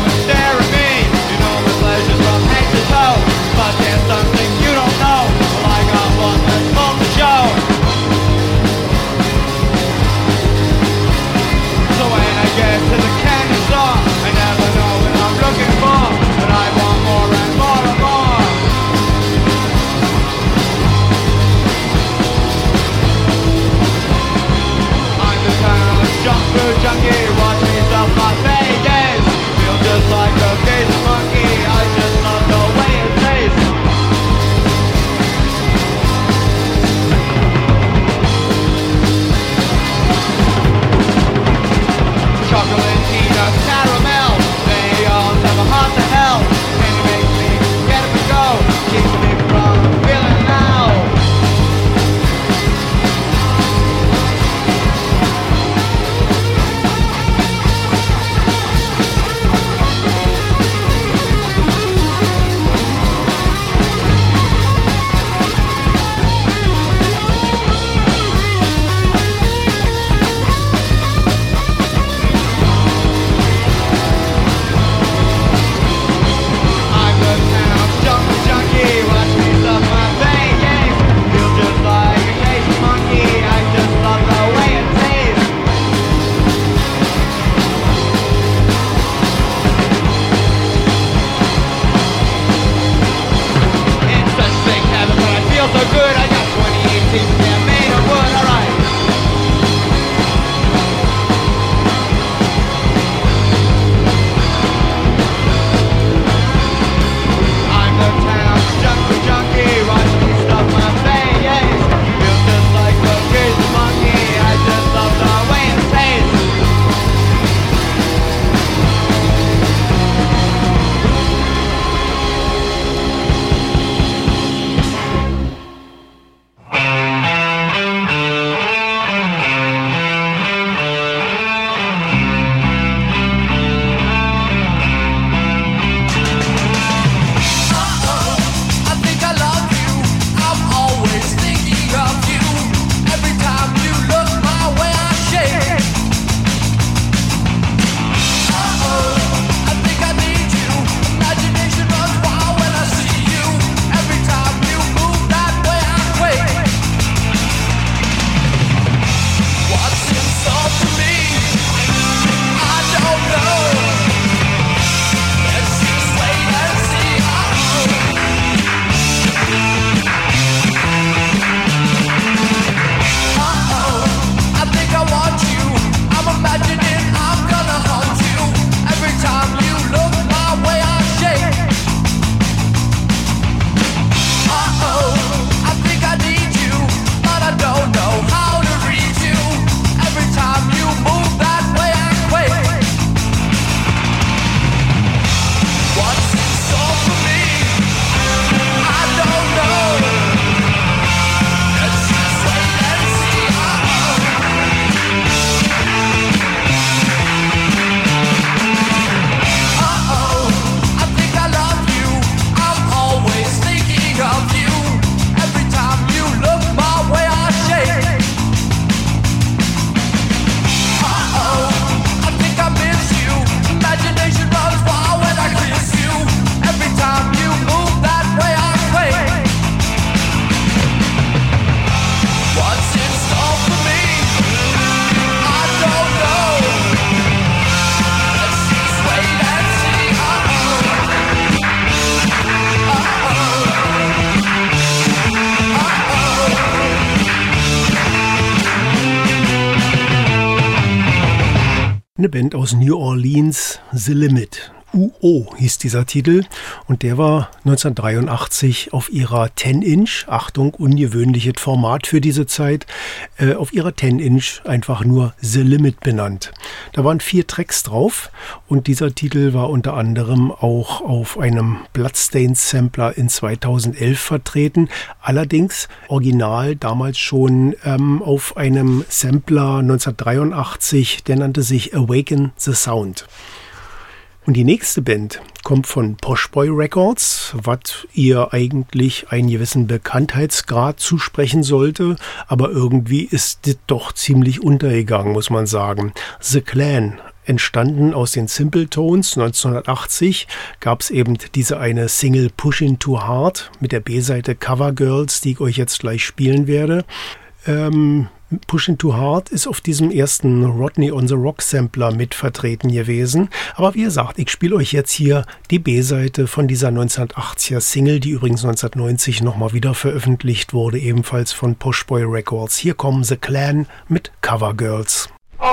Eine Band aus New Orleans, The Limit. U O hieß dieser Titel und der war neunzehnhundertdreiundachtzig auf ihrer zehn Inch, Achtung, ungewöhnliches Format für diese Zeit, äh, auf ihrer zehn Inch einfach nur The Limit benannt. Da waren vier Tracks drauf und dieser Titel war unter anderem auch auf einem Bloodstained-Sampler in zweitausendelf vertreten, allerdings original damals schon ähm, auf einem Sampler neunzehnhundertdreiundachtzig, der nannte sich Awaken the Sound. Und die nächste Band kommt von Poshboy Records, was ihr eigentlich einen gewissen Bekanntheitsgrad zusprechen sollte, aber irgendwie ist das doch ziemlich untergegangen, muss man sagen. The Clan, entstanden aus den Simpletones. neunzehnhundertachtzig gab es eben diese eine Single Pushin' Too Hard mit der B-Seite Cover Girls, die ich euch jetzt gleich spielen werde. Ähm, Pushin' Too Hard ist auf diesem ersten Rodney on the Rock Sampler mit vertreten gewesen. Aber wie gesagt, ich spiele euch jetzt hier die B-Seite von dieser neunzehnhundertachtziger Single, die übrigens neunzehnhundertneunzig nochmal wieder veröffentlicht wurde, ebenfalls von Poshboy Records. Hier kommen The Clan mit Cover Girls.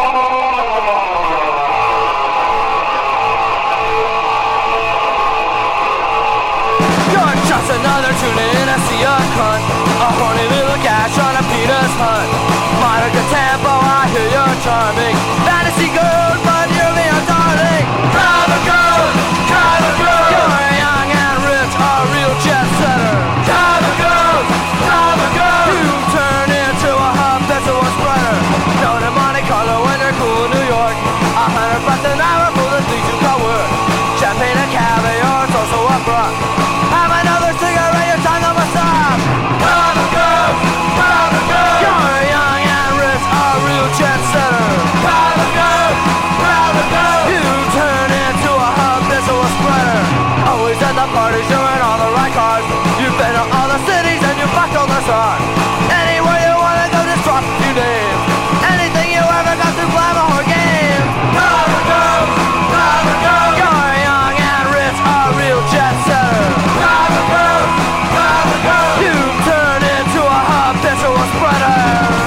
You're just another tune in a sea of cunt, a horny little gash on a penis hunt. Monica Tempo, I hear you're charming. Fantasy girl, but you're the darling. Cover girl, cover girl. You're young and rich, a real jet setter. Cover girl, cover girl. You turn into a habitual spreader. Down in Monte Carlo when you're cool in New York. A hundred bucks an hour for the things you call work. Champagne and caviar, it's also a bra. Have another cigarette, your time never stop. Cover girl, cover girl. You're young and rich, a real jet setter. Cover girl, cover girl. You turn into a habitual spreader. Always at the parties, you're in all the right cars. You've been to all the cities and you fucked all the stars. Anywhere you wanna go, just drop a few names. Anything you ever got to glamour or game. Cover girl, cover girl. You're young and rich, a real jet setter. Cover girl, cover girl. You turn into a habitual spreader.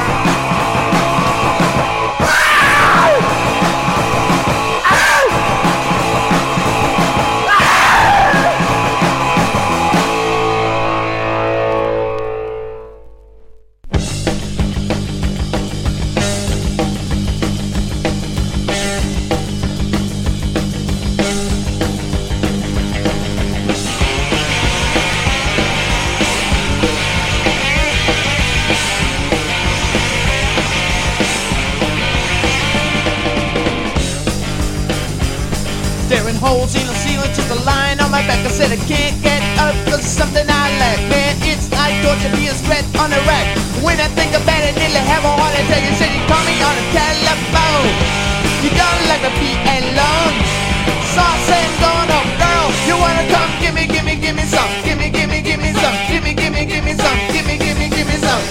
Staring holes in the ceiling, just a line on my back. I said I can't get up cause it's something I lack. Man, it's like torture being spread on the rack. When I think about it, nearly have a heart attack. You said you call me on the telephone. You don't like to be alone. So I say I'm going home, girl. You wanna come, give me, give me, give me some. Give me, give me, give me some. Give me, give me, give me some. Give me, give me, give me some.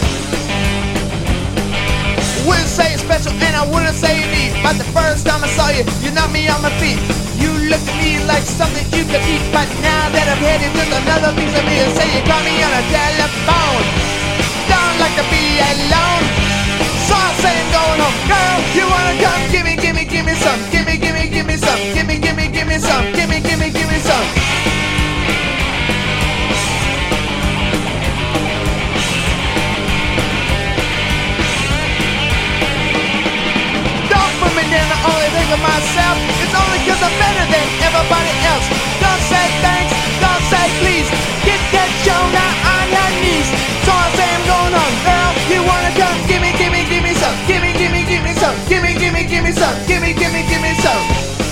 Wouldn't say it's special and I wouldn't say you need. But the first time I saw you, you knocked me on my feet. You looked at me like something you could eat. But now that I'm headed to another piece of me, say you call me on a telephone. Don't like to be alone. So I say I'm going home, girl. You wanna come? Give me, give me, give me some. Give me, give me, give me some. Give me, give me, give me some. Give me, give me, give me some. Don't put me down, I only think of myself. It's only cause I'm better than everybody else. Don't say thanks, don't say please. Get that Jonah on your knees. So I say I'm going home, girl. You wanna come? Give me, give me, give me some. Give me, give me, give me some. Give me, give me, give me some. Give me, give me, give me some.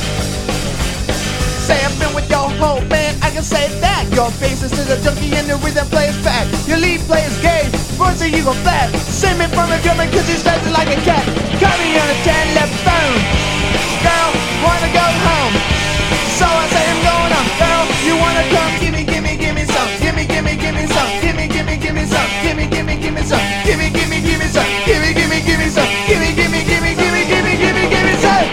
Say I've been with your whole band, I can say that. Your face is to the junkie and the rhythm plays fat. Your lead plays gay, voice so you go flat. Send me from the drummer cause you stretching like a cat. Call me on the telephone. Girl, wanna go home. So I say I'm going home. Girl, you wanna come? Give me, give me, give me some. Give me, give me, give me some. Give me, give me, give me some. Give me, give me, give me some. Give me, give me, give me some. Give me, give me, give me some. Give me, give me, give me, give me, give me, give me, give me some.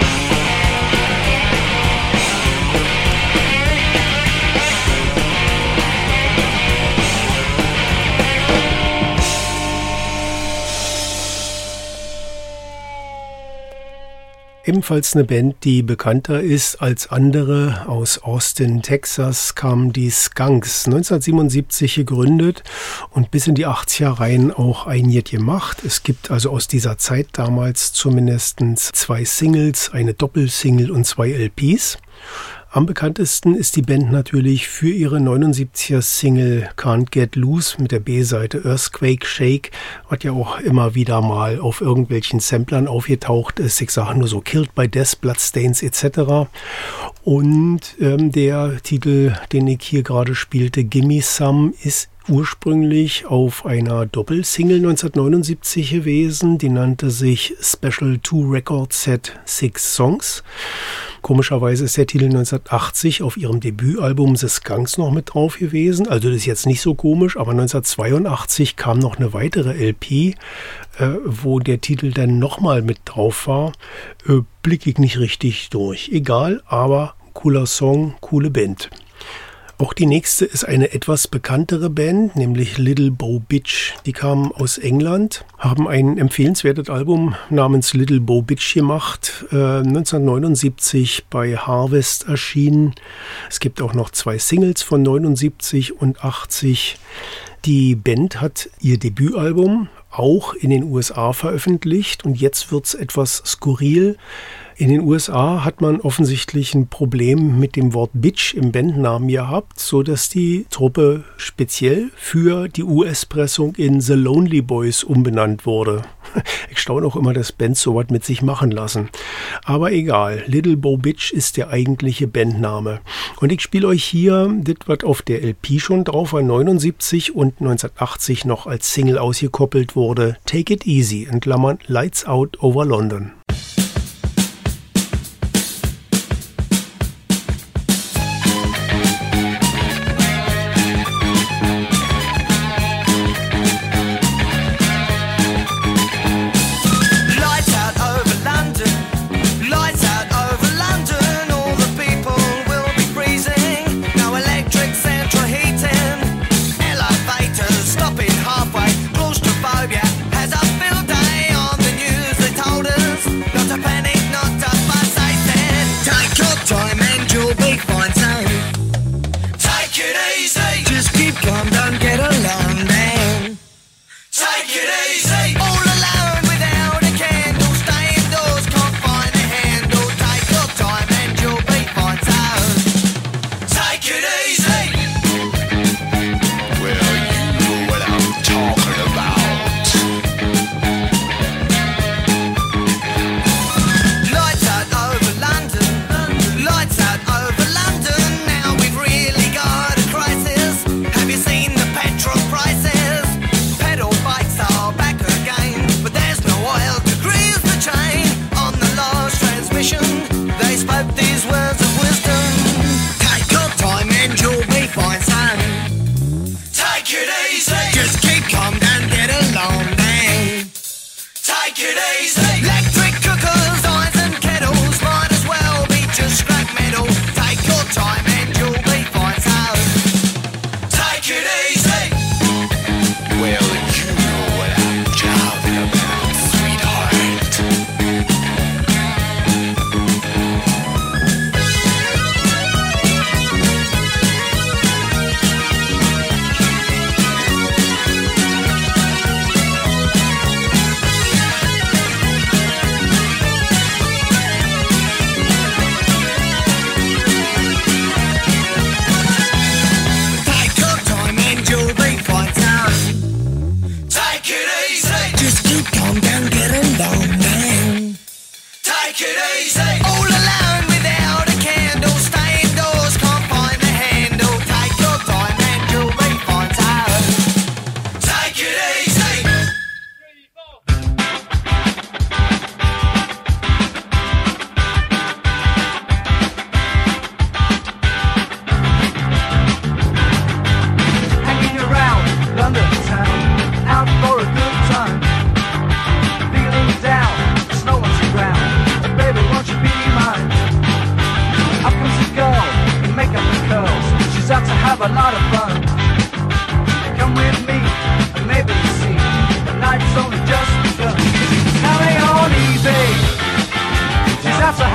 Ebenfalls eine Band, die bekannter ist als andere. Aus Austin, Texas kamen die Skunks, neunzehnhundertsiebenundsiebzig gegründet und bis in die achtziger rein auch einiges gemacht. Es gibt also aus dieser Zeit damals zumindest zwei Singles, eine Doppelsingle und zwei L Ps. Am bekanntesten ist die Band natürlich für ihre neunundsiebziger Single Can't Get Loose mit der B-Seite Earthquake Shake, was ja auch immer wieder mal auf irgendwelchen Samplern aufgetaucht ist. Ich sage nur so Killed by Death, Bloodstains et cetera. Und ähm, der Titel, den ich hier gerade spielte, Gimme Some, ist ursprünglich auf einer Doppelsingle neunzehnhundertneunundsiebzig gewesen. Die nannte sich Special Two Record Set Six Songs. Komischerweise ist der Titel neunzehnhundertachtzig auf ihrem Debütalbum The Skunks noch mit drauf gewesen. Also das ist jetzt nicht so komisch, aber neunzehnhundertzweiundachtzig kam noch eine weitere L P, äh, wo der Titel dann nochmal mit drauf war. Äh, blicke ich nicht richtig durch. Egal, aber cooler Song, coole Band. Auch die nächste ist eine etwas bekanntere Band, nämlich Little Bo Bitch. Die kamen aus England, haben ein empfehlenswertes Album namens Little Bo Bitch gemacht, äh, neunzehnhundertneunundsiebzig bei Harvest erschienen. Es gibt auch noch zwei Singles von neunundsiebzig und achtzig. Die Band hat ihr Debütalbum auch in den U S A veröffentlicht und jetzt wird's etwas skurril. In den U S A hat man offensichtlich ein Problem mit dem Wort Bitch im Bandnamen gehabt, so dass die Truppe speziell für die U S-Pressung in The Lonely Boys umbenannt wurde. Ich staune auch immer, dass Bands sowas mit sich machen lassen. Aber egal, Little Bo Bitch ist der eigentliche Bandname. Und ich spiele euch hier das, was auf der L P schon drauf war, neunundsiebzig und neunzehnhundertachtzig noch als Single ausgekoppelt wurde. Take It Easy, in Klammern Lights Out Over London.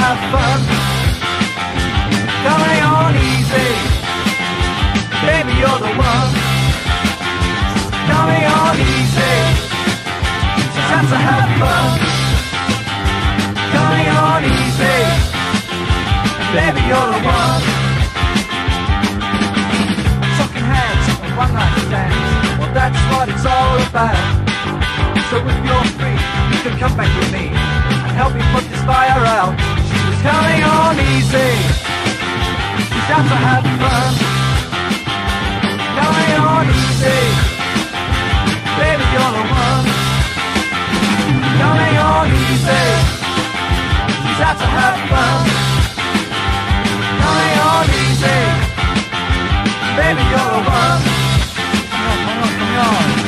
have fun. Coming on easy, baby, you're the one. Coming on easy, time to have fun. Coming on easy, baby, you're the one. Talking hands and one night stands, well that's what it's all about. So if you're free, you can come back with me and help me put this fire out. She was coming on easy, she's out to have fun. Coming on easy, baby, you're the one. Coming on easy, she's out to have fun. Coming on easy, baby, you're the one. Come on, come on, come on.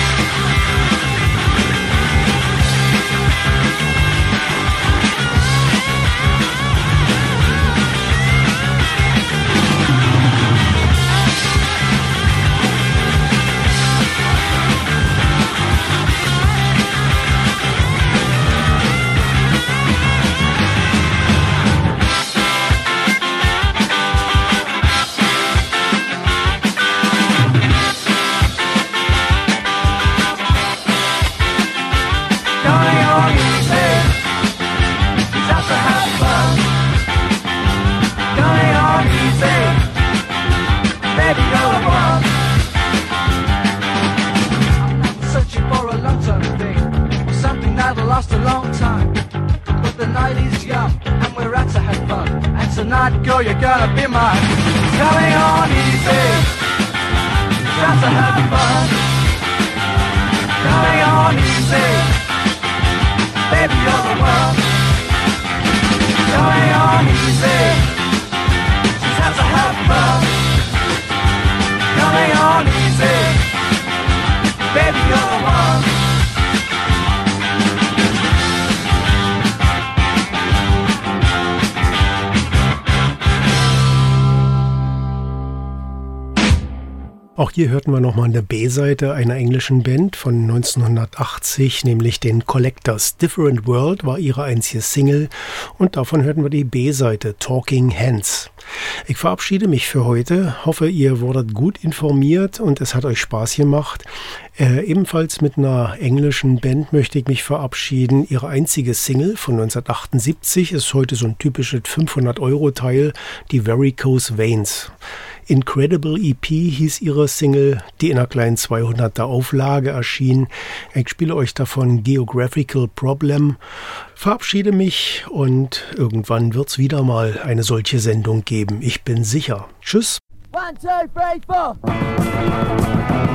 Last a long time, but the night is young and we're out to have fun. And tonight, girl, you're gonna be mine. Coming on easy, out to have fun. Coming on easy, baby, you're the one. Coming on easy, she's out to have fun. Coming on easy, baby, you're the one. Auch hier hörten wir nochmal eine B-Seite einer englischen Band von neunzehnhundertachtzig, nämlich den Collectors. Different World war ihre einzige Single und davon hörten wir die B-Seite Talking Hands. Ich verabschiede mich für heute, hoffe ihr wurdet gut informiert und es hat euch Spaß gemacht. Äh, ebenfalls mit einer englischen Band möchte ich mich verabschieden. Ihre einzige Single von neunzehnhundertachtundsiebzig ist heute so ein typisches fünfhundert-Euro-Teil, die Varicose Veins. Incredible E P hieß ihre Single, die in einer kleinen zweihunderter Auflage erschien. Ich spiele euch davon Geographical Problem, verabschiede mich und irgendwann wird's wieder mal eine solche Sendung geben. Ich bin sicher. Tschüss. One, two, three, four.